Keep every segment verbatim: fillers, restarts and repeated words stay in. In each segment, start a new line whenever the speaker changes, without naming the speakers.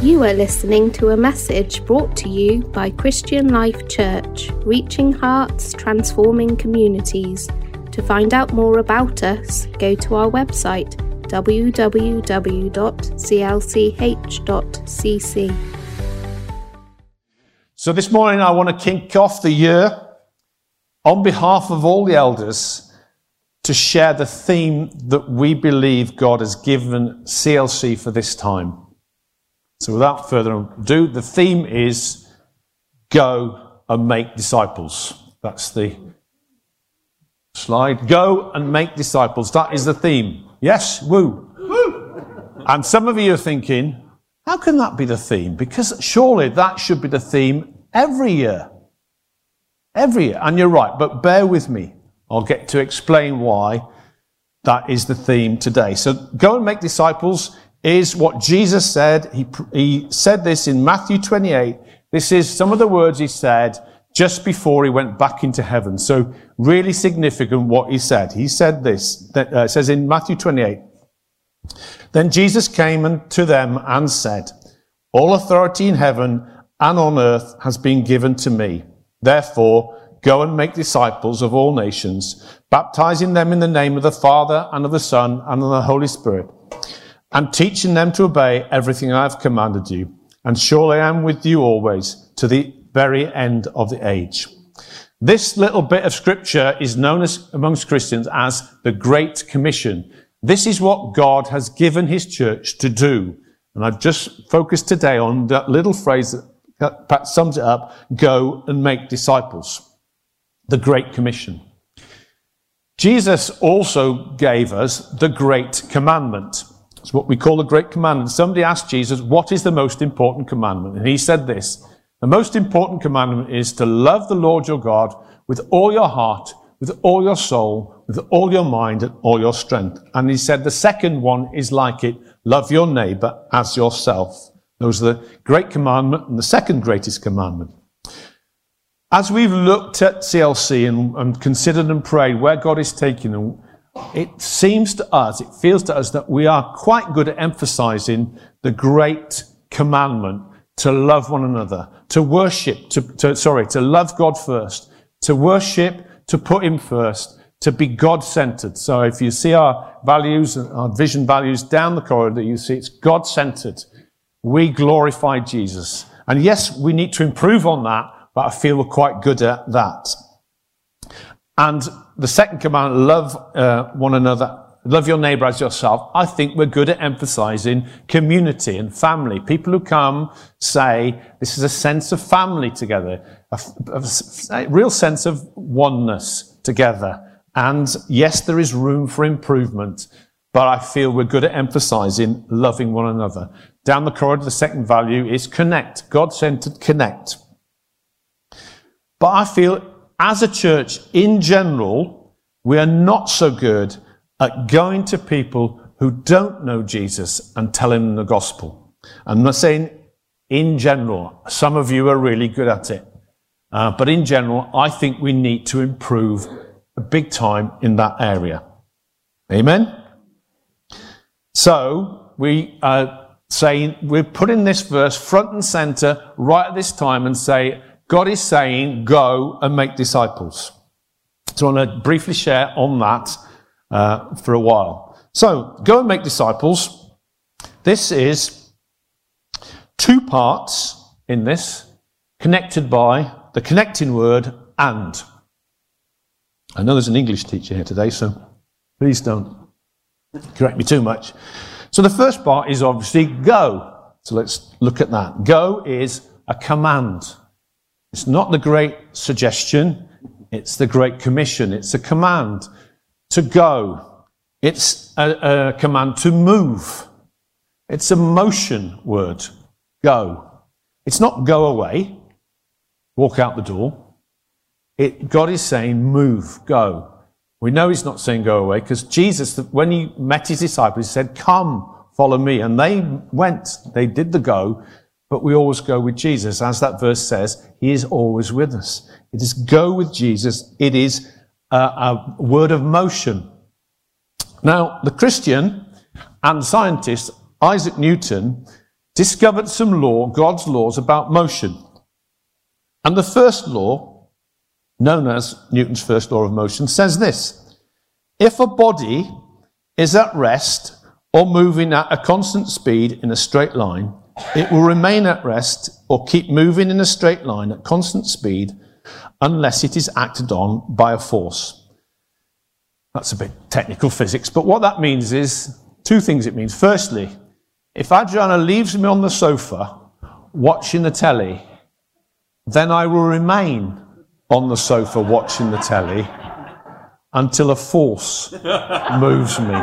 You are listening to a message brought to you by Christian Life Church, reaching hearts, transforming communities. To find out more about us, go to our website w w w dot c l c h dot c c.
So this morning I want to kick off the year on behalf of all the elders to share the theme that we believe God has given C L C for this time. So without further ado, the theme is go and make disciples. That's the slide. Go and make disciples. That is the theme. Yes? Woo. Woo. And some of you are thinking, how can that be the theme? Because surely that should be the theme every year. Every year. And you're right, but bear with me. I'll get to explain why that is the theme today. So go and make disciples is what Jesus said. He, he said this in Matthew twenty-eight. This is some of the words he said just before he went back into heaven. So really significant what he said. He said this, that, uh, it says in Matthew twenty-eight, "Then Jesus came to them and said, 'All authority in heaven and on earth has been given to me. Therefore, go and make disciples of all nations, baptizing them in the name of the Father and of the Son and of the Holy Spirit, and teaching them to obey everything I have commanded you. And surely I am with you always, to the very end of the age.'" This little bit of scripture is known as, amongst Christians as the Great Commission. This is what God has given his church to do. And I've just focused today on that little phrase that perhaps sums it up: go and make disciples. The Great Commission. Jesus also gave us the Great Commandment. It's what we call the Great Commandment. Somebody asked Jesus, what is the most important commandment? And he said this: the most important commandment is to love the Lord your God with all your heart, with all your soul, with all your mind, and all your strength. And he said the second one is like it: love your neighbor as yourself. Those are the Great Commandment and the second greatest commandment. As we've looked at C L C and, and considered and prayed where God is taking them, it seems to us, it feels to us that we are quite good at emphasizing the great commandment to love one another, to worship, to, to sorry, to love God first, to worship, to put him first, to be God-centered. So if you see our values, our vision values down the corridor, you see it's God-centered. We glorify Jesus. And yes, we need to improve on that, but I feel we're quite good at that. And the second command, love uh, one another, love your neighbor as yourself. I think we're good at emphasizing community and family. People who come say this is a sense of family together, a, a, a real sense of oneness together. And yes, there is room for improvement, but I feel we're good at emphasizing loving one another. Down the corridor, the second value is connect, God-centered connect. But I feel as a church in general, we are not so good at going to people who don't know Jesus and telling them the gospel. I'm not saying in general. Some of you are really good at it. Uh, but in general, I think we need to improve big time in that area. Amen? So, we are saying, we're putting this verse front and center right at this time and say, God is saying, go and make disciples. So I want to briefly share on that uh, for a while. So, go and make disciples. This is two parts in this, connected by the connecting word and. I know there's an English teacher here today, so please don't correct me too much. So the first part is obviously go. So let's look at that. Go is a command. It's not the great suggestion, it's the Great Commission. It's a command to go. It's a, a command to move. It's a motion word, go. It's not go away, walk out the door. It, God is saying move, go. We know he's not saying go away because Jesus, when he met his disciples, he said, come, follow me. And they went, they did the go. But we always go with Jesus. As that verse says, he is always with us. It is go with Jesus. It is a, a word of motion. Now, the Christian and scientist Isaac Newton discovered some law, God's laws about motion. And the first law, known as Newton's first law of motion, says this: if a body is at rest or moving at a constant speed in a straight line, it will remain at rest or keep moving in a straight line at constant speed unless it is acted on by a force. That's a bit technical physics, but what that means is two things it means. Firstly, if Adriana leaves me on the sofa watching the telly, then I will remain on the sofa watching the telly until a force moves me.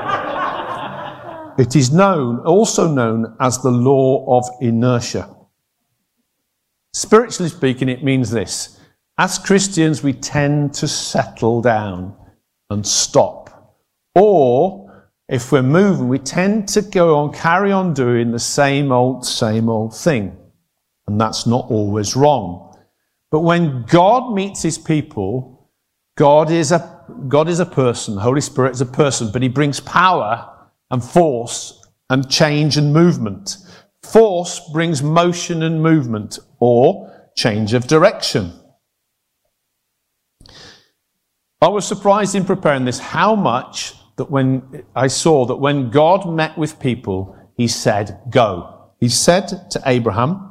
It is known, also known as the law of inertia. Spiritually speaking, it means this: as Christians, we tend to settle down and stop. Or, if we're moving, we tend to go on, carry on doing the same old, same old thing. And that's not always wrong. But when God meets his people, God is a, God is a person, the Holy Spirit is a person, but he brings power and force and change and movement. Force brings motion and movement, or change of direction. I was surprised in preparing this how much that when I saw that when God met with people, he said, go. He said to Abraham,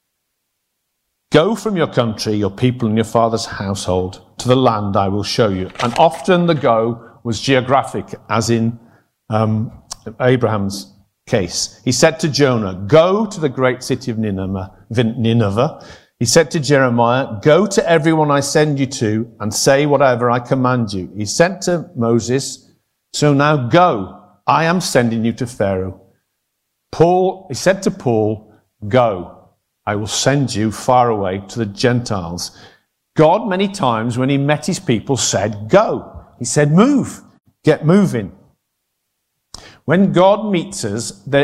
go from your country, your people, and your father's household to the land I will show you. And often the go was geographic, as in um, Abraham's case. He said to Jonah, go to the great city of Nineveh. Nineveh. He said to Jeremiah, go to everyone I send you to and say whatever I command you. He said to Moses, so now go. I am sending you to Pharaoh. Paul, he said to Paul, go. I will send you far away to the Gentiles. God, many times when he met his people, said, go. He said, move. Get moving. When God meets us, there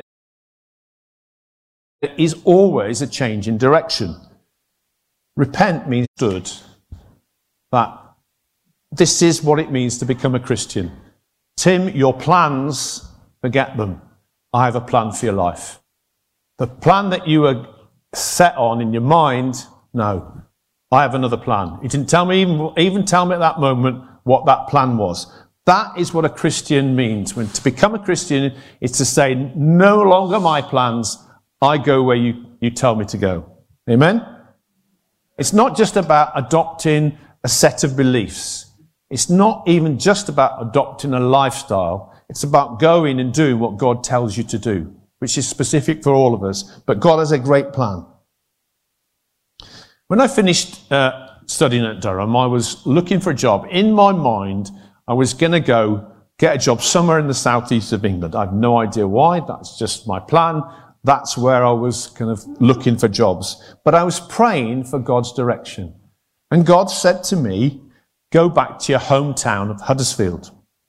is always a change in direction. Repent means stood. That this is what it means to become a Christian. Tim, your plans, forget them. I have a plan for your life. The plan that you were set on in your mind, no. I have another plan. He didn't tell me, even, even tell me at that moment what that plan was. That is what a Christian means. When to become a Christian is to say, no longer my plans, I go where you, you tell me to go. Amen? It's not just about adopting a set of beliefs. It's not even just about adopting a lifestyle. It's about going and doing what God tells you to do, which is specific for all of us. But God has a great plan. When I finished uh, studying at Durham, I was looking for a job. In my mind, I was going to go get a job somewhere in the southeast of England. I have no idea why. That's just my plan. That's where I was kind of looking for jobs. But I was praying for God's direction. And God said to me, go back to your hometown of Huddersfield.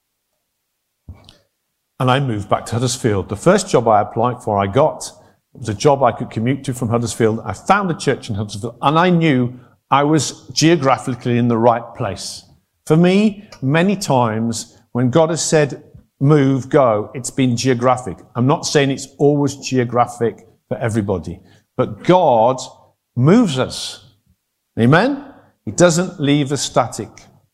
And I moved back to Huddersfield. The first job I applied for, I got. It was a job I could commute to from Huddersfield. I found a church in Huddersfield, and I knew I was geographically in the right place. For me, many times when God has said, move, go, it's been geographic. I'm not saying it's always geographic for everybody, but God moves us. Amen? He doesn't leave us static.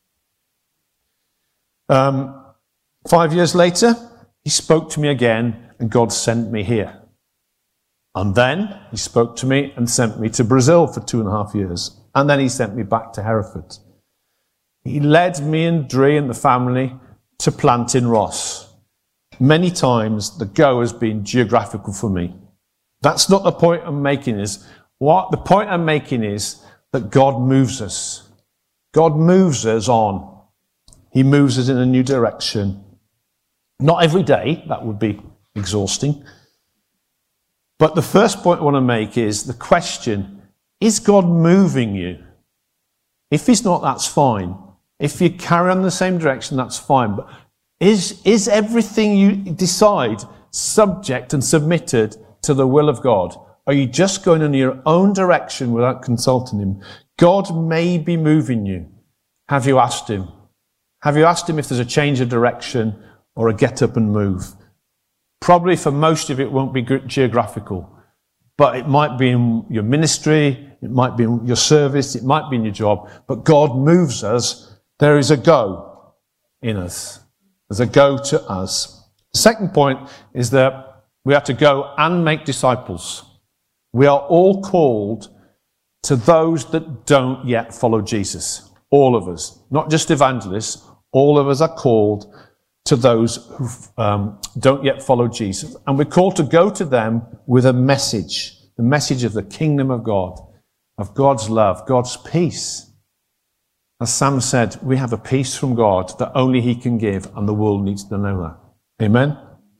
Um, five years later, he spoke to me again, and God sent me here. And then he spoke to me and sent me to Brazil for two and a half years. And then he sent me back to Hereford. He led me and Dree and the family to plant in Ross. Many times the go has been geographical for me. That's not the point I'm making is, what the point I'm making is that God moves us. God moves us on. He moves us in a new direction. Not every day, that would be exhausting. But the first point I want to make is the question, is God moving you? If he's not, that's fine. If you carry on in the same direction, that's fine. But is, is everything you decide subject and submitted to the will of God? Are you just going in your own direction without consulting him? God may be moving you. Have you asked him? Have you asked him if there's a change of direction or a get up and move? Probably for most of it won't be geographical. but it might be in your ministry, it might be in your service, it might be in your job, but God moves us. There is a go in us. There's a go to us. The second point is that we have to go and make disciples. We are all called to those that don't yet follow Jesus. All of us, not just evangelists, all of us are called to those who um, don't yet follow Jesus. And we're called to go to them with a message, the message of the kingdom of God, of God's love, God's peace. As Sam said, we have a peace from God that only he can give, and the world needs to know that. Amen?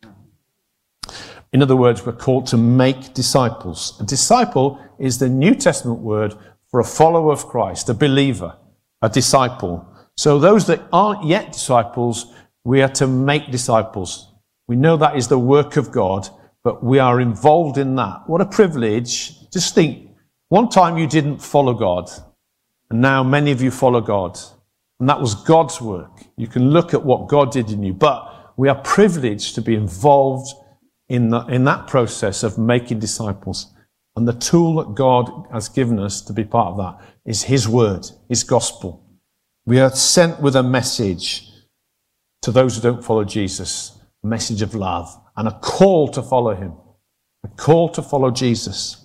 In other words, we're called to make disciples. A disciple is the New Testament word for a follower of Christ, a believer, a disciple. So those that aren't yet disciples, we are to make disciples. We know that is the work of God, but we are involved in that. What a privilege. Just think, one time you didn't follow God, and now many of you follow God. And that was God's work. You can look at what God did in you, but we are privileged to be involved in, the, in that process of making disciples. And the tool that God has given us to be part of that is his word, his gospel. We are sent with a message to those who don't follow Jesus, a message of love and a call to follow him, a call to follow Jesus.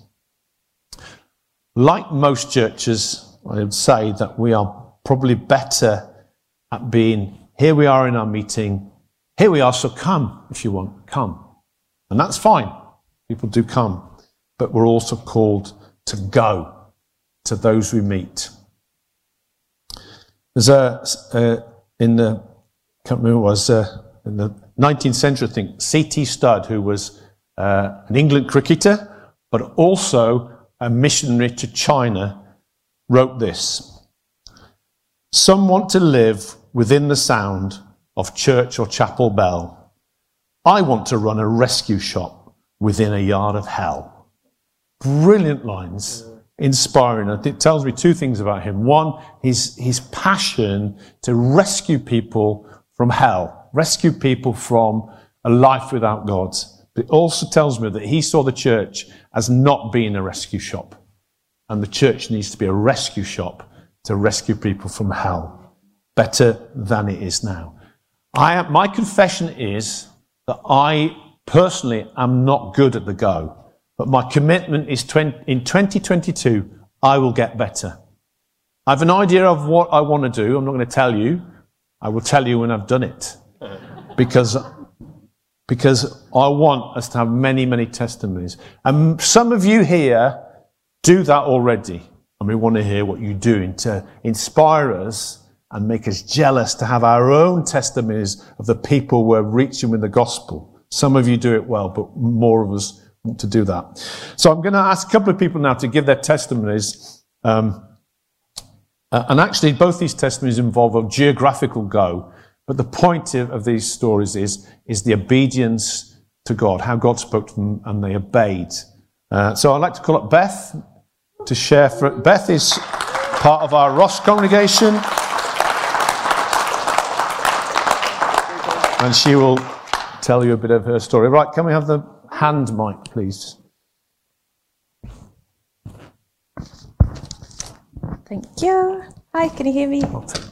Like most churches, I would say that we are probably better at being, here we are in our meeting, here we are, so come if you want, come. And that's fine. People do come. But we're also called to go to those we meet. There's a, uh, in the, I can't remember what it was, uh, in the nineteenth century, I think, C T Studd, who was uh, an England cricketer, but also a missionary to China, wrote this. Some want to live within the sound of church or chapel bell. I want to run a rescue shop within a yard of hell. Brilliant lines, inspiring. It tells me two things about him. One, his, his passion to rescue people from hell, rescue people from a life without God. But it also tells me that he saw the church as not being a rescue shop. And the church needs to be a rescue shop to rescue people from hell, better than it is now. I, my confession is that I personally am not good at the go. But my commitment is in twenty twenty-two, I will get better. I have an idea of what I want to do. I'm not going to tell you. I will tell you when I've done it. Because, because I want us to have many, many testimonies. And some of you here do that already. And we want to hear what you're doing to inspire us and make us jealous to have our own testimonies of the people we're reaching with the gospel. Some of you do it well, but more of us to do that. So I'm going to ask a couple of people now to give their testimonies. Um, uh, and actually, both these testimonies involve a geographical go. But the point of, of these stories is, is the obedience to God, how God spoke to them and they obeyed. Uh, so I'd like to call up Beth to share. For, Beth is part of our Ross congregation. And she will tell you a bit of her story. Right, can we have the hand mic, please?
Thank you. Hi, can you hear me?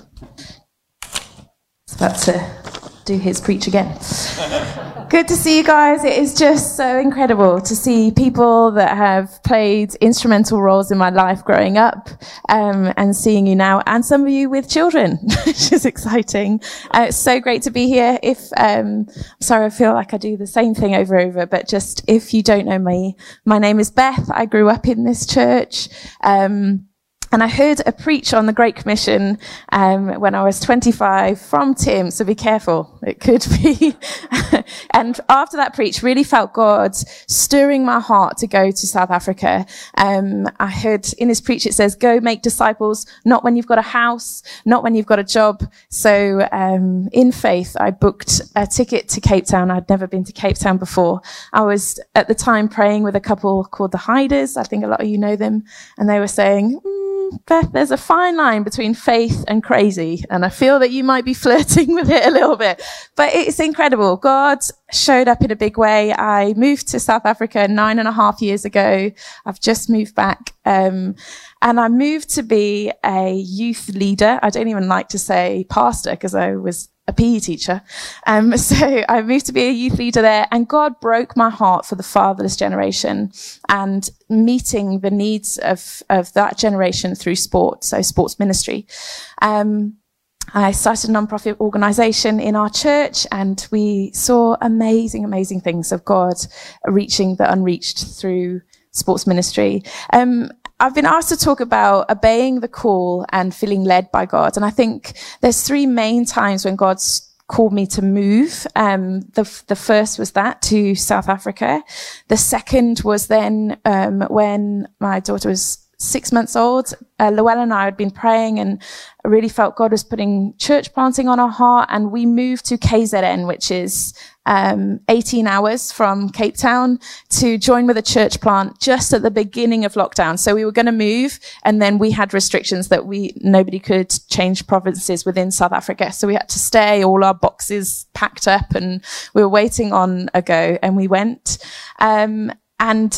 It's about to do his preach again. Good to see you guys. It is just so incredible to see people that have played instrumental roles in my life growing up, um, and seeing you now, and some of you with children, which is exciting. Uh, it's so great to be here. If um, sorry, I feel like I do the same thing over and over, but just if you don't know me, my name is Beth. I grew up in this church. Um, And I heard a preach on the Great Commission um, when I was twenty-five from Tim, so be careful. It could be. And after that preach, really felt God stirring my heart to go to South Africa. Um, I heard in his preach, it says, go make disciples, not when you've got a house, not when you've got a job. So um, in faith, I booked a ticket to Cape Town. I'd never been to Cape Town before. I was at the time praying with a couple called the Hiders. I think a lot of you know them. And they were saying, mm, Beth, there's a fine line between faith and crazy, and I feel that you might be flirting with it a little bit, but it's incredible. God showed up in a big way. I moved to South Africa nine and a half years ago. I've just moved back, um, and I moved to be a youth leader. I don't even like to say pastor because I was a P E teacher. Um, so I moved to be a youth leader there, and God broke my heart for the fatherless generation and meeting the needs of, of that generation through sport, so sports ministry. Um, I started a non-profit organization in our church, and we saw amazing, amazing things of God reaching the unreached through sports ministry. Um, I've been asked to talk about obeying the call and feeling led by God. And I think there's three main times when God's called me to move. Um, the, the first was that to South Africa. The second was then, um, when my daughter was six months old. Uh, Llewellyn and I had been praying, and I really felt God was putting church planting on our heart. And we moved to K Z N, which is um, eighteen hours from Cape Town, to join with a church plant just at the beginning of lockdown. So we were going to move, and then we had restrictions that we nobody could change provinces within South Africa. So we had to stay, all our boxes packed up, and we were waiting on a go, and we went. Um, And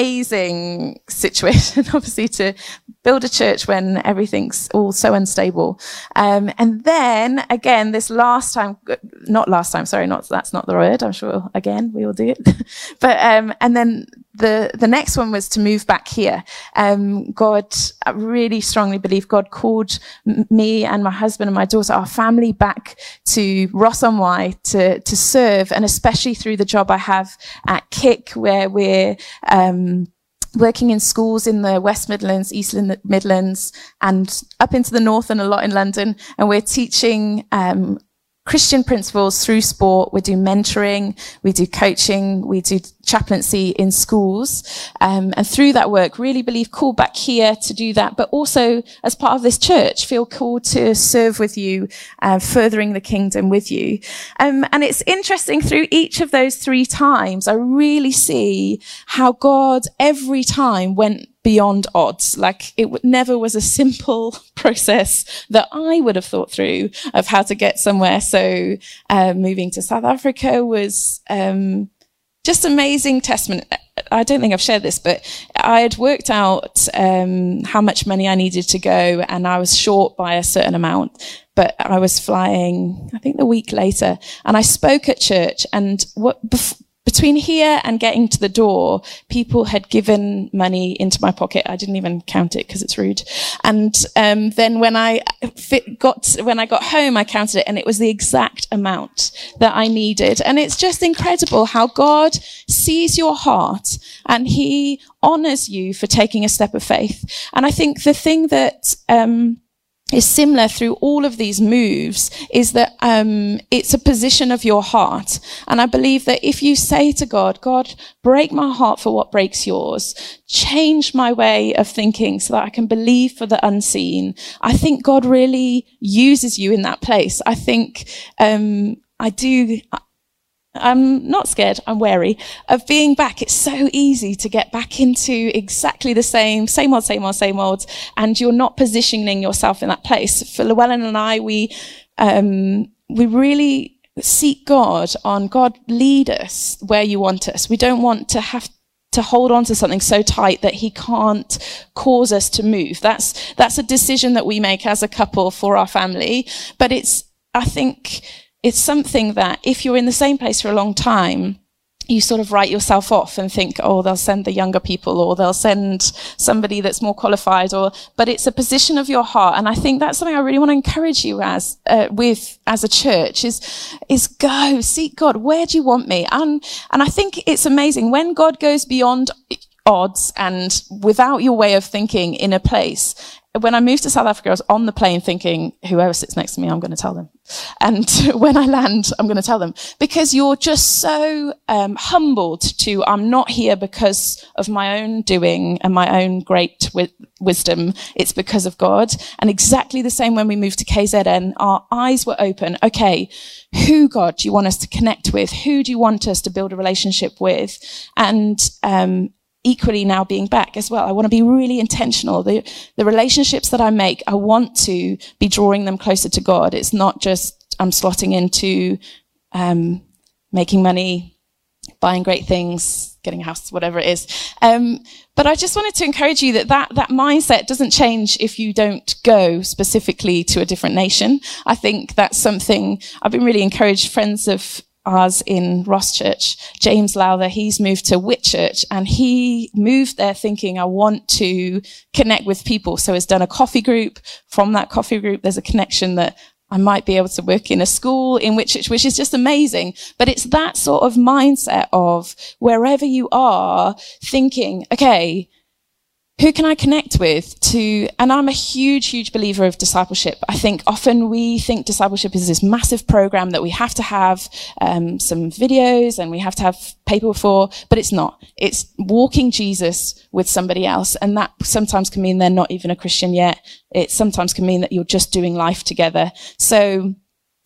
amazing situation, obviously, to build a church when everything's all so unstable. Um, and then again, this last time, not last time, sorry, not, that's not the word. I'm sure again, we will do it. but, um, and then the, the next one was to move back here. Um, God, I really strongly believe God called m- me and my husband and my daughter, our family, back to Ross on Wye to, to serve, and especially through the job I have at Kick, where we're, um, working in schools in the West Midlands, East Midlands, and up into the north, and a lot in London. And we're teaching, um, Christian principles through sport. We do mentoring, we do coaching, we do chaplaincy in schools. Um, and through that work, really believe called back here to do that, but also as part of this church, feel called to serve with you, uh, furthering the kingdom with you. Um, and it's interesting, through each of those three times, I really see how God every time went beyond odds. Like, it w- never was a simple process that I would have thought through of how to get somewhere. So uh, moving to South Africa was um, just amazing testament. I don't think I've shared this, but I had worked out um, how much money I needed to go, and I was short by a certain amount. But I was flying, I think, the week later, and I spoke at church, and what bef- between here and getting to the door, people had given money into my pocket. I didn't even count it because it's rude. And um, then when I fit, got when I got home, I counted it, and it was the exact amount that I needed. And it's just incredible how God sees your heart, and He honors you for taking a step of faith. And I think the thing that um, is similar through all of these moves is that um, it's a position of your heart. And I believe that if you say to God, God, break my heart for what breaks yours, change my way of thinking so that I can believe for the unseen, I think God really uses you in that place. I think um, I do... I'm not scared, I'm wary of being back. It's so easy to get back into exactly the same, same old, same old, same old, and you're not positioning yourself in that place. For Llewellyn and I, we, um, we really seek God on, God, lead us where you want us. We don't want to have to hold on to something so tight that He can't cause us to move. That's, that's a decision that we make as a couple for our family. But it's, I think, it's something that if you're in the same place for a long time, you sort of write yourself off and think, oh, they'll send the younger people, or they'll send somebody that's more qualified, or, but it's a position of your heart. And I think that's something I really want to encourage you as, uh, with, as a church is, is go, seek God. Where do you want me? And, and I think it's amazing when God goes beyond odds and without your way of thinking in a place. When I moved to South Africa, I was on the plane thinking, whoever sits next to me, I'm going to tell them. And when I land, I'm going to tell them. Because you're just so um, humbled to, I'm not here because of my own doing and my own great wi- wisdom. It's because of God. And exactly the same when we moved to K Z N, our eyes were open. Okay, who, God, do you want us to connect with? Who do you want us to build a relationship with? And um equally now being back as well, I want to be really intentional. The, the relationships that I make, I want to be drawing them closer to God. It's not just I'm slotting into um, making money, buying great things, getting a house, whatever it is. Um, but I just wanted to encourage you that, that that mindset doesn't change if you don't go specifically to a different nation. I think that's something I've been really encouraged. Friends of ours in Ross Church, James Lowther, he's moved to Whitchurch, and he moved there thinking, I want to connect with people. So has done a coffee group. From that coffee group, there's a connection that I might be able to work in a school in Whitchurch, which is just amazing. But it's that sort of mindset of wherever you are thinking, okay, who can I connect with to, and I'm a huge, huge believer of discipleship. I think often we think discipleship is this massive program that we have to have um, some videos and we have to have paper for, but it's not. It's walking Jesus with somebody else. And that sometimes can mean they're not even a Christian yet. It sometimes can mean that you're just doing life together. So,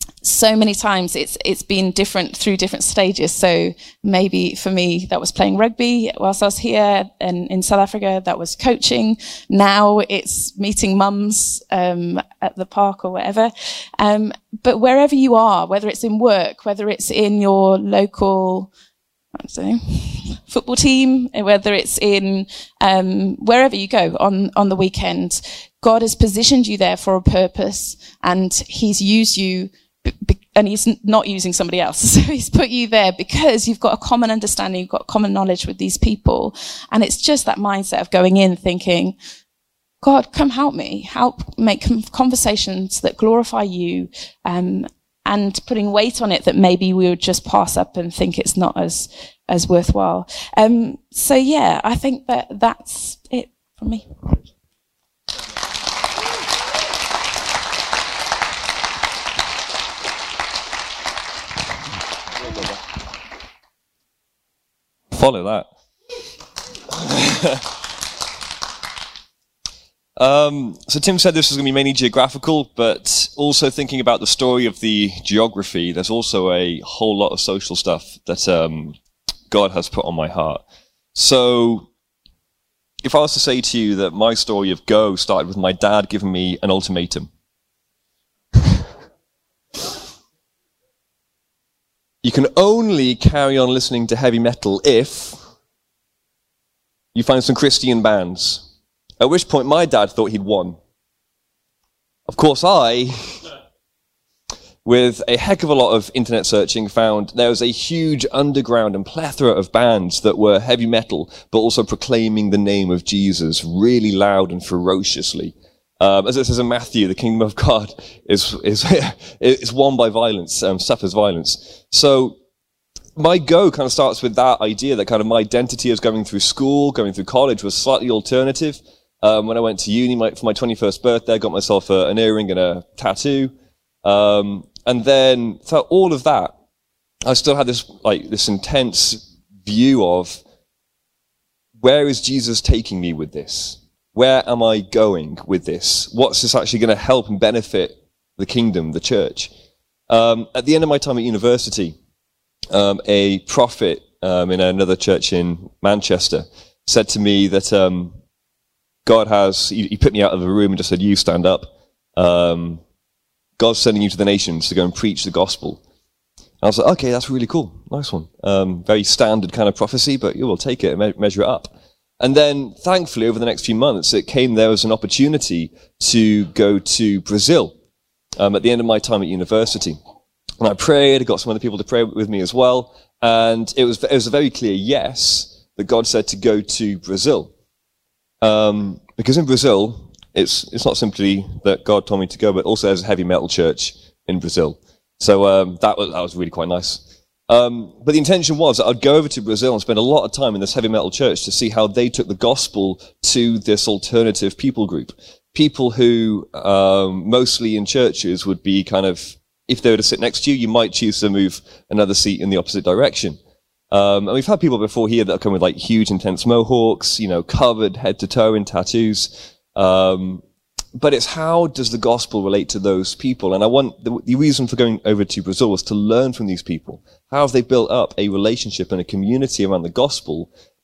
so many times it's it's been different through different stages. So maybe for me, that was playing rugby whilst I was here, and in South Africa, that was coaching. Now it's meeting mums um, at the park or whatever. Um, but wherever you are, whether it's in work, whether it's in your local, I don't know, football team, whether it's in um, wherever you go on, on the weekend, God has positioned you there for a purpose, and he's used you. And he's not using somebody else. So he's put you there because you've got a common understanding, you've got common knowledge with these people. And it's just that mindset of going in thinking, God, come help me, help make conversations that glorify you, um, and putting weight on it that maybe we would just pass up and think it's not as, as worthwhile. Um, so yeah, I think that that's it from me.
Follow that. um, so Tim said this was going to be mainly geographical, but also thinking about the story of the geography, there's also a whole lot of social stuff that um, God has put on my heart. So if I was to say to you that my story of Go started with my dad giving me an ultimatum. You can only carry on listening to heavy metal if you find some Christian bands. At which point my dad thought he'd won. Of course I, with a heck of a lot of internet searching, found there was a huge underground and plethora of bands that were heavy metal, but also proclaiming the name of Jesus really loud and ferociously. Um, as it says in Matthew, the kingdom of God is is is won by violence, um, suffers violence. So my go kind of starts with that idea that kind of my identity as going through school, going through college was slightly alternative. Um, when I went to uni my, for my twenty-first birthday, I got myself a, an earring and a tattoo. Um, and then for all of that, I still had this like this intense view of where is Jesus taking me with this? Where am I going with this? What's this actually going to help and benefit the kingdom, the church? Um, at the end of my time at university, um, a prophet um, in another church in Manchester said to me that um, God has, he, he put me out of the room and just said, you stand up. Um, God's sending you to the nations to go and preach the gospel. And I was like, okay, that's really cool. Nice one. Um, very standard kind of prophecy, but you will take it and me- measure it up. And then, thankfully, over the next few months, it came there was an opportunity to go to Brazil um, at the end of my time at university. And I prayed, I got some other people to pray with me as well. And it was, it was a very clear yes that God said to go to Brazil. Um, because in Brazil, it's, it's not simply that God told me to go, but also there's a heavy metal church in Brazil. So um, that was, that was really quite nice. Um, but the intention was that I'd go over to Brazil and spend a lot of time in this heavy metal church to see how they took the gospel to this alternative people group. People who, um, mostly in churches would be kind of, if they were to sit next to you, you might choose to move another seat in the opposite direction. Um, and we've had people before here that come with like huge intense mohawks, you know, covered head to toe in tattoos. Um, But it's how does the gospel relate to those people? And I want, the, the reason for going over to Brazil was to learn from these people. How have they built up a relationship and a community around the gospel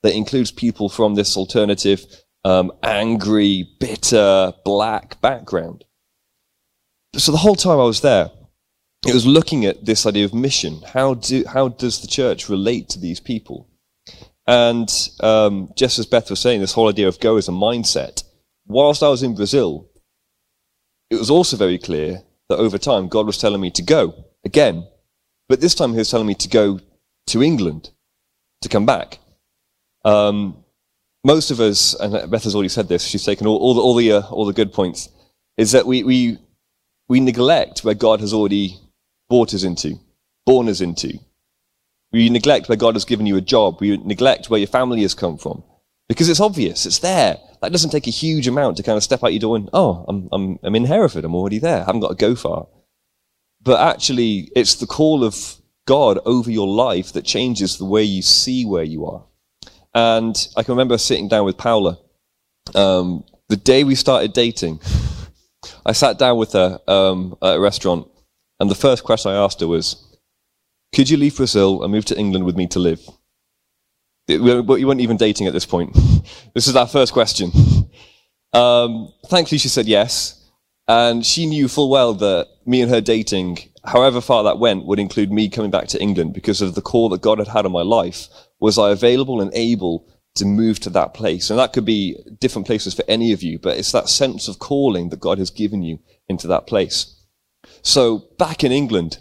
that includes people from this alternative, um, angry, bitter, black background. So the whole time I was there, it was looking at this idea of mission. How do how does the church relate to these people? And um, just as Beth was saying, this whole idea of go as a mindset. Whilst I was in Brazil, it was also very clear that over time God was telling me to go again. But this time he was telling me to go to England, to come back. Um, most of us, and Beth has already said this, she's taken all, all the all the, uh, all the good points, is that we, we we neglect where God has already brought us into, born us into. We neglect where God has given you a job. We neglect where your family has come from. Because it's obvious, it's there. That doesn't take a huge amount to kind of step out your door and, oh, I'm, I'm, I'm in Hereford, I'm already there, I haven't got to go far. But actually, it's the call of God over your life that changes the way you see where you are. And I can remember sitting down with Paula. Um, the day we started dating, I sat down with her um, at a restaurant, and the first question I asked her was, could you leave Brazil and move to England with me to live? It, we, we weren't even dating at this point. This is our first question. Um, thankfully, she said yes. And she knew full well that me and her dating, however far that went, would include me coming back to England because of the call that God had had on my life. Was I available and able to move to that place? And that could be different places for any of you, but it's that sense of calling that God has given you into that place. So back in England,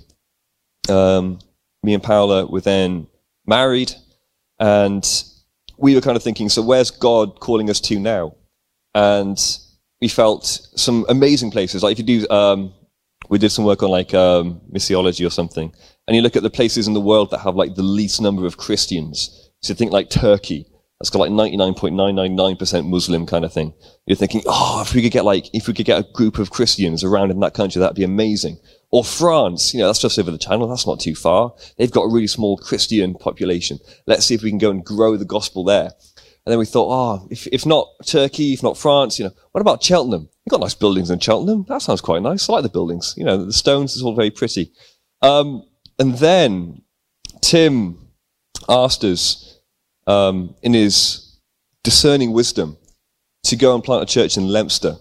um, me and Paula were then married, and we were kind of thinking, so where's God calling us to now? And we felt some amazing places. Like if you do, um, we did some work on like um, missiology or something, and you look at the places in the world that have like the least number of Christians. So think like Turkey, that's got like ninety-nine point nine nine nine percent Muslim kind of thing. You're thinking, oh, if we could get like, if we could get a group of Christians around in that country, that'd be amazing. Or France, you know, that's just over the channel, that's not too far. They've got a really small Christian population. Let's see if we can go and grow the gospel there. And then we thought, oh, if, if not Turkey, if not France, you know, what about Cheltenham? You've got nice buildings in Cheltenham. That sounds quite nice. I like the buildings. You know, the stones is all very pretty. Um, and then Tim asked us, um, in his discerning wisdom, to go and plant a church in Leominster,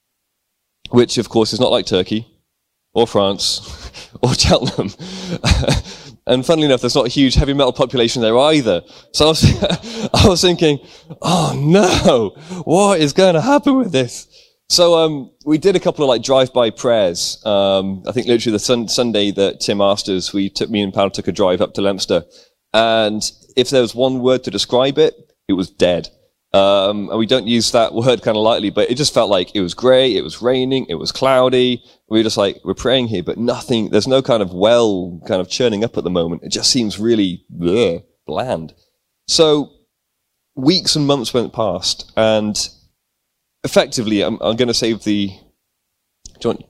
which, of course, is not like Turkey or France or Cheltenham. And funnily enough, there's not a huge heavy metal population there either. So I was, I was thinking, oh no, what is going to happen with this? So um, we did a couple of like drive-by prayers. Um, I think literally the sun- Sunday that Tim asked us, we took me and Paul took a drive up to Leominster. And if there was one word to describe it, it was dead. Um, and we don't use that word kind of lightly, but it just felt like it was grey, it was raining, it was cloudy. We were just like, we're praying here, but nothing, there's no kind of well kind of churning up at the moment. It just seems really bleh, bland. So weeks and months went past, and effectively, I'm, I'm going to save the, do you want,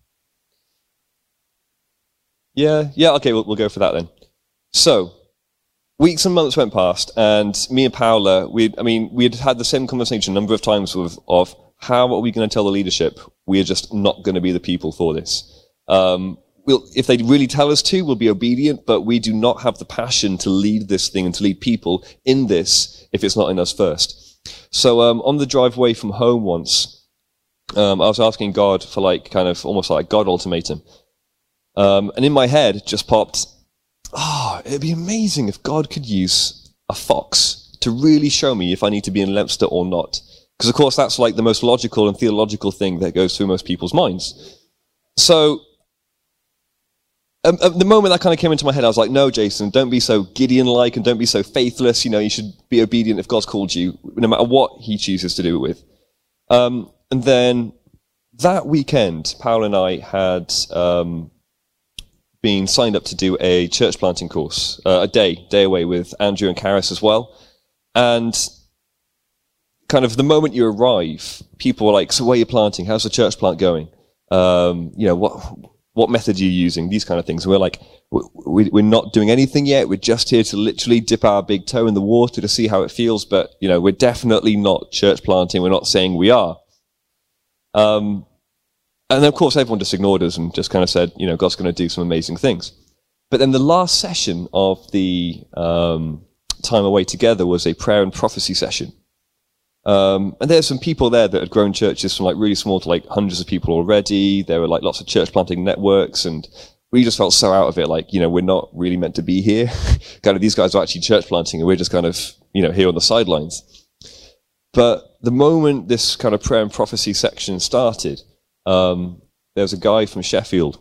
yeah, yeah, okay, we'll, we'll go for that then. So, weeks and months went past, and me and Paula, we I mean, we had had the same conversation a number of times with, of how are we going to tell the leadership we are just not going to be the people for this. Um, we'll, if they really tell us to, we'll be obedient, but we do not have the passion to lead this thing and to lead people in this if it's not in us first. So um, on the drive away from home once, um, I was asking God for like kind of almost like a God ultimatum. Um, and in my head just popped, oh, it'd be amazing if God could use a fox to really show me if I need to be in Leominster or not. Because, of course, that's like the most logical and theological thing that goes through most people's minds. So, um, um, the moment that kind of came into my head, I was like, no, Jason, don't be so Gideon-like and don't be so faithless. You know, you should be obedient if God's called you, no matter what he chooses to do it with. Um, and then that weekend, Paul and I had um, been signed up to do a church planting course, uh, a day, day away with Andrew and Karis as well. And kind of the moment you arrive, people are like, so where are you planting? How's the church plant going? Um, you know, what what method are you using? These kind of things. And we're like, we, we're not doing anything yet. We're just here to literally dip our big toe in the water to see how it feels. But, you know, we're definitely not church planting. We're not saying we are. Um, and then, of course, everyone just ignored us and just kind of said, you know, God's going to do some amazing things. But then the last session of the um, time away together was a prayer and prophecy session. Um, and there's some people there that had grown churches from like really small to like hundreds of people already. There were like lots of church planting networks, and we just felt so out of it. Like, you know, we're not really meant to be here. Kind of these guys are actually church planting, and we're just kind of, you know, here on the sidelines. But the moment this kind of prayer and prophecy section started, um, there was a guy from Sheffield,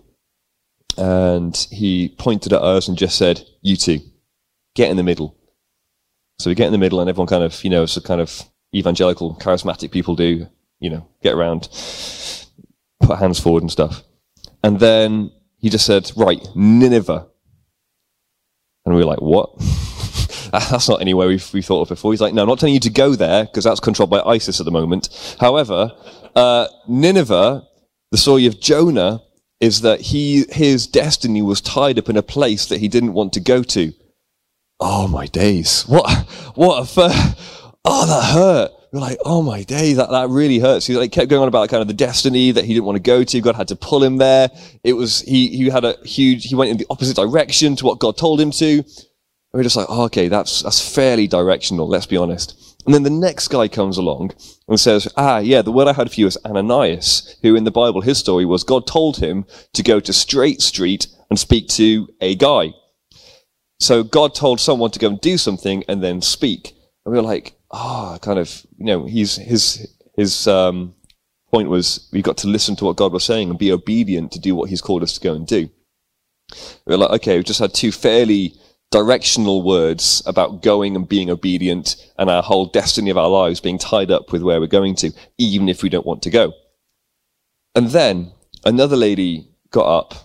and he pointed at us and just said, "You two, get in the middle." So we get in the middle, and everyone kind of, you know, so kind of evangelical, charismatic people do, you know, get around, put hands forward and stuff. And then he just said, "Right, Nineveh." And we were like, "What?" That's not anywhere we've, we've thought of before. He's like, "No, I'm not telling you to go there, because that's controlled by ISIS at the moment. However, uh, Nineveh, the story of Jonah, is that he his destiny was tied up in a place that he didn't want to go to." Oh, my days. What, what a... Fir- oh, that hurt. We're like, oh my days, that, that really hurts. He like kept going on about kind of the destiny that he didn't want to go to. God had to pull him there. It was, he, he had a huge, he went in the opposite direction to what God told him to. And we're just like, oh, okay, that's, that's fairly directional, let's be honest. And then the next guy comes along and says, ah, yeah, the word I had for you is Ananias, who in the Bible, his story was God told him to go to Straight Street and speak to a guy. So God told someone to go and do something and then speak. And we were like, oh, kind of, you know, he's, his, his, um, point was we've got to listen to what God was saying and be obedient to do what he's called us to go and do. We were like, okay, we've just had two fairly directional words about going and being obedient, and our whole destiny of our lives being tied up with where we're going to, even if we don't want to go. And then another lady got up,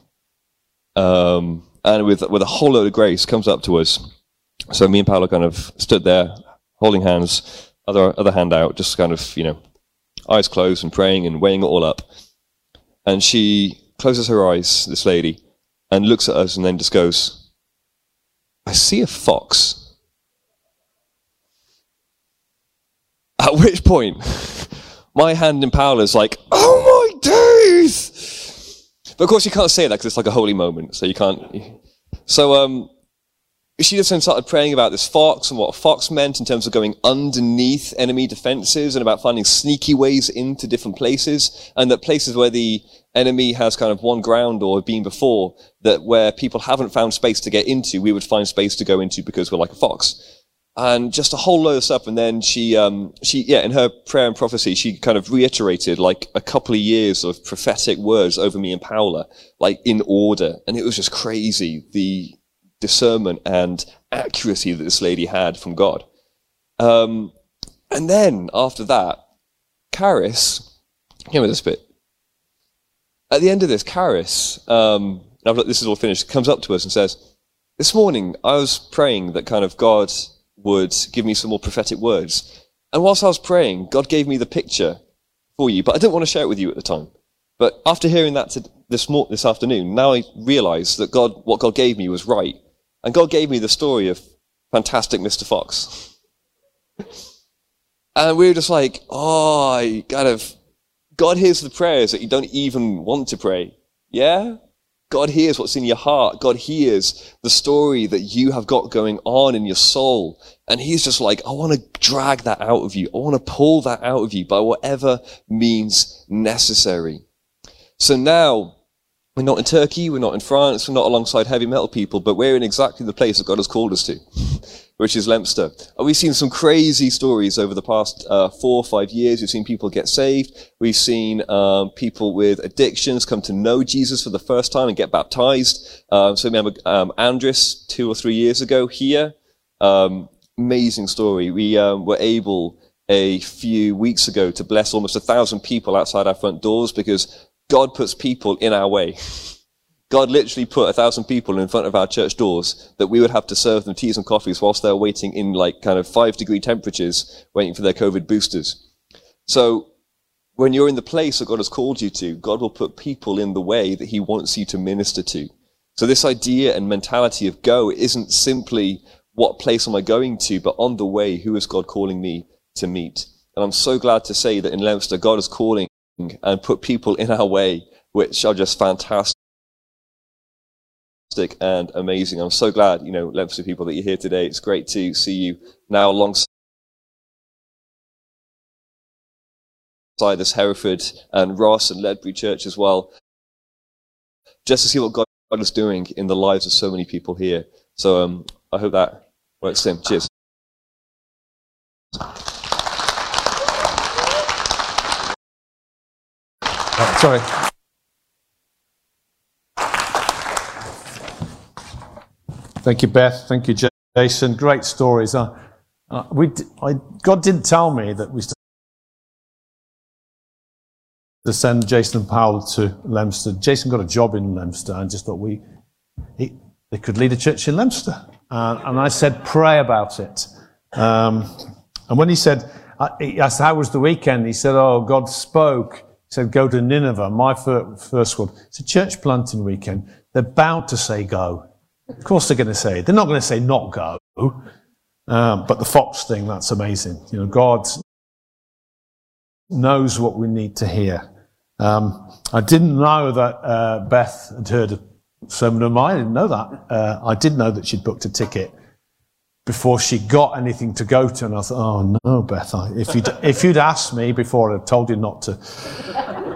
um, and with, with a whole load of grace comes up to us. So me and Paolo kind of stood there, holding hands, other other hand out, just kind of, you know, eyes closed and praying and weighing it all up. And she closes her eyes, this lady, and looks at us and then just goes, "I see a fox." At which point, my hand in Paolo's like, oh my days! But of course you can't say that because it's like a holy moment, so you can't. So, um, she just then started praying about this fox and what a fox meant in terms of going underneath enemy defenses and about finding sneaky ways into different places, and that places where the enemy has kind of won ground or been before, that where people haven't found space to get into, we would find space to go into because we're like a fox. And just a whole load of stuff. And then she, um, she, yeah, in her prayer and prophecy, she kind of reiterated like a couple of years of prophetic words over me and Paola, like in order. And it was just crazy, the discernment and accuracy that this lady had from God. Um, and then after that, Karis, give me this bit. At the end of this, Karis, um, now that this is all finished, comes up to us and says, "This morning I was praying that kind of God would give me some more prophetic words. And whilst I was praying, God gave me the picture for you, but I didn't want to share it with you at the time. But after hearing that to this mor- this afternoon, now I realize that God, what God gave me was right. And God gave me the story of Fantastic Mister Fox." And we were just like, oh, I kind of, God hears the prayers that you don't even want to pray. Yeah? God hears what's in your heart. God hears the story that you have got going on in your soul. And he's just like, I want to drag that out of you. I want to pull that out of you by whatever means necessary. So now, we're not in Turkey, we're not in France, we're not alongside heavy metal people, but we're in exactly the place that God has called us to, which is Leominster. And we've seen some crazy stories over the past uh, four or five years. We've seen people get saved. We've seen um, people with addictions come to know Jesus for the first time and get baptized. Um, so remember um, Andres two or three years ago here. Um, amazing story. We um, were able a few weeks ago to bless almost a thousand people outside our front doors because God puts people in our way. God literally put a thousand people in front of our church doors that we would have to serve them teas and coffees whilst they're waiting in like kind of five degree temperatures, waiting for their COVID boosters. So when you're in the place that God has called you to, God will put people in the way that he wants you to minister to. So this idea and mentality of go isn't simply what place am I going to, but on the way, who is God calling me to meet? And I'm so glad to say that in Leominster, God is calling and put people in our way, which are just fantastic. and amazing. I'm so glad, you know, Leominster people, that you're here today. It's great to see you now alongside this Hereford and Ross and Ledbury Church as well, just to see what God is doing in the lives of so many people here. So um, I hope that works for him. Cheers.
Oh, sorry. Thank you, Beth. Thank you, Jason. Great stories. Uh, uh, we, d- I, God didn't tell me that we to send Jason and Powell to Leominster. Jason got a job in Leominster and just thought we he, they could lead a church in Leominster. Uh, and I said, pray about it. Um, and when he said, I, he asked, how was the weekend? He said, oh, God spoke. He said, go to Nineveh, my fir- first one. It's a church planting weekend. They're bound to say go. Of course they're going to say. They're not going to say not go. Um, but the Fox thing, that's amazing. You know, God knows what we need to hear. Um, I didn't know that uh, Beth had heard a sermon of mine. I didn't know that. Uh, I did know that she'd booked a ticket before she got anything to go to, and I thought, oh no, Beth, I, if you'd if you'd asked me before, I'd told you not to.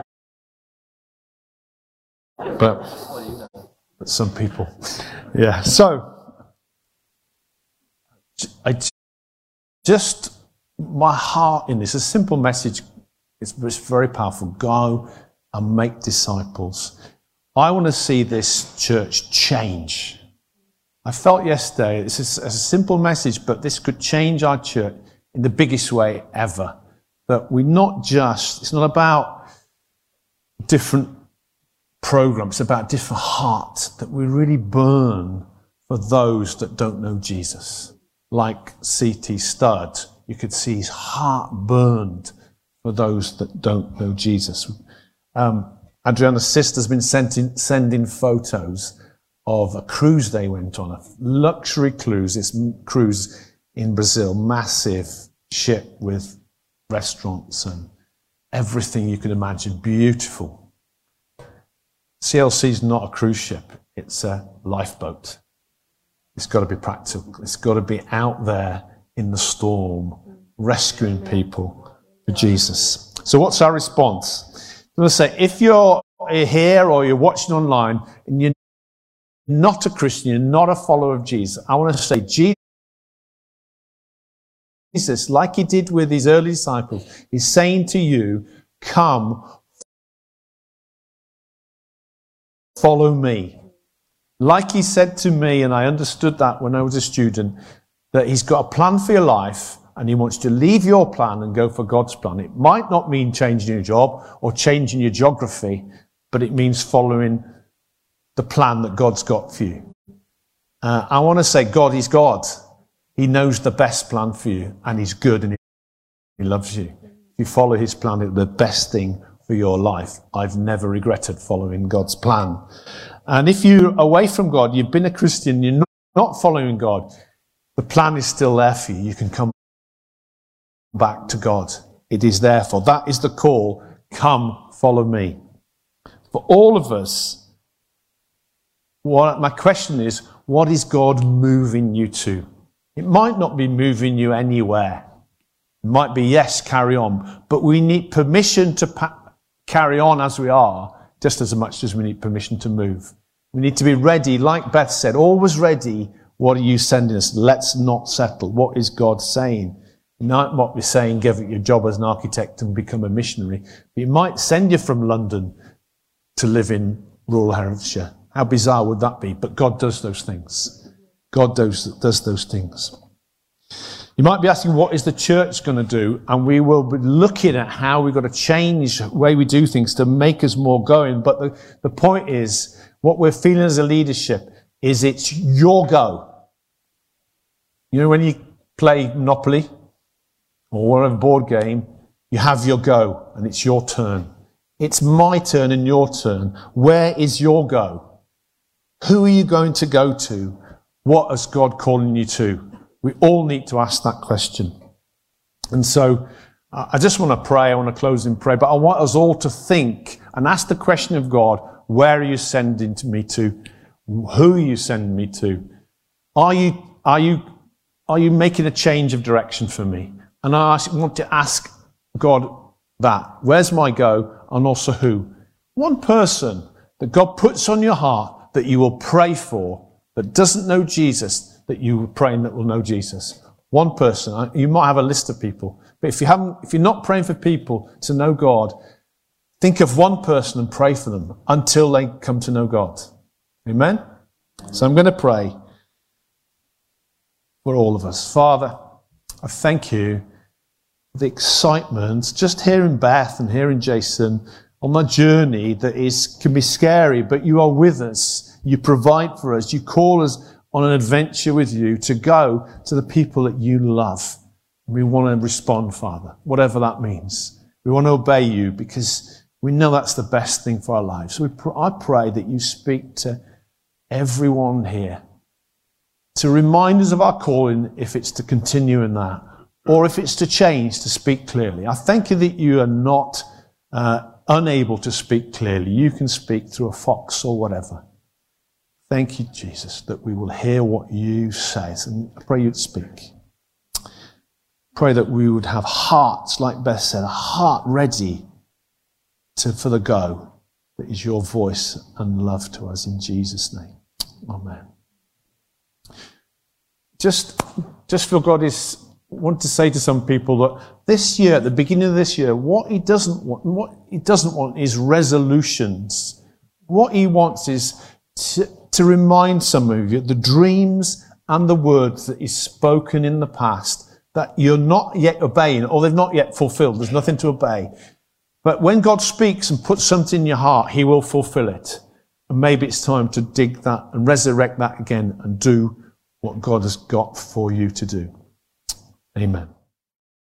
But, but some people, yeah. So I just my heart in this, a simple message. It's, it's very powerful. Go and make disciples. I want to see this church change. I felt yesterday, it's a, a simple message, but this could change our church in the biggest way ever. That we not just, it's not about different programs, it's about different hearts, that we really burn for those that don't know Jesus. Like C T Studd, you could see his heart burned for those that don't know Jesus. Um, Adriana's sister's been sending, sending photos of a cruise they went on, a luxury cruise, this cruise in Brazil, massive ship with restaurants and everything you can imagine, beautiful. C L C's not a cruise ship, it's a lifeboat. It's got to be practical, it's got to be out there in the storm, rescuing people for Jesus. So what's our response? I'm going to say, if you're here or you're watching online and you're not a Christian, you're not a follower of Jesus, I want to say, Jesus, like he did with his early disciples, he's saying to you, come, follow me. Like he said to me, and I understood that when I was a student, that he's got a plan for your life, and he wants you to leave your plan and go for God's plan. It might not mean changing your job or changing your geography, but it means following the plan that God's got for you. Uh, I want to say, God is God. He knows the best plan for you, and he's good, and he loves you. If you follow his plan, it's the best thing for your life. I've never regretted following God's plan. And if you're away from God, you've been a Christian, you're not following God, the plan is still there for you. You can come back to God. It is there for. That is the call. Come, follow me. For all of us, what my question is, what is God moving you to? It might not be moving you anywhere. It might be, yes, carry on. But we need permission to pa- carry on as we are, just as much as we need permission to move. We need to be ready, like Beth said, always ready. What are you sending us? Let's not settle. What is God saying? Not what we're saying, give up your job as an architect and become a missionary. He might send you from London to live in rural Herefordshire. How bizarre would that be? But God does those things. God does, does those things. You might be asking, what is the church going to do? And we will be looking at how we've got to change the way we do things to make us more going. But the, the point is, what we're feeling as a leadership is it's your go. You know, when you play Monopoly or whatever board game, you have your go and it's your turn. It's my turn and your turn. Where is your go? Who are you going to go to? What is God calling you to? We all need to ask that question. And so uh, I just want to pray. I want to close in prayer. But I want us all to think and ask the question of God, where are you sending me to? who you send me to. Are you, are you, are you making a change of direction for me? And I want to ask God that. Where's my go? And also who? One person that God puts on your heart that you will pray for that doesn't know Jesus, that you are praying that will know Jesus. One person. You might have a list of people, but if you haven't, if you're not praying for people to know God, think of one person and pray for them until they come to know God. Amen? So I'm going to pray for all of us. Father, I thank you for the excitement just hearing Beth and hearing Jason on my journey that is can be scary, but you are with us. You provide for us. You call us on an adventure with you to go to the people that you love. We want to respond, Father, whatever that means. We want to obey you because we know that's the best thing for our lives. So we pr- I pray that you speak to everyone here to remind us of our calling, if it's to continue in that, or if it's to change, to speak clearly. I thank you that you are not uh, unable to speak clearly. You can speak through a fox or whatever. Thank you, Jesus, that we will hear what you say. And I pray you'd speak. Pray that we would have hearts, like Beth said, a heart ready to, for the go that is your voice and love to us in Jesus' name. Amen. Just, just feel God is want to say to some people that this year, at the beginning of this year, what he doesn't want, what he doesn't want is resolutions. What he wants is to, to remind some of you the dreams and the words that he's spoken in the past that you're not yet obeying, or they've not yet fulfilled. There's nothing to obey. But when God speaks and puts something in your heart, he will fulfill it. And maybe it's time to dig that and resurrect that again and do what God has got for you to do. Amen.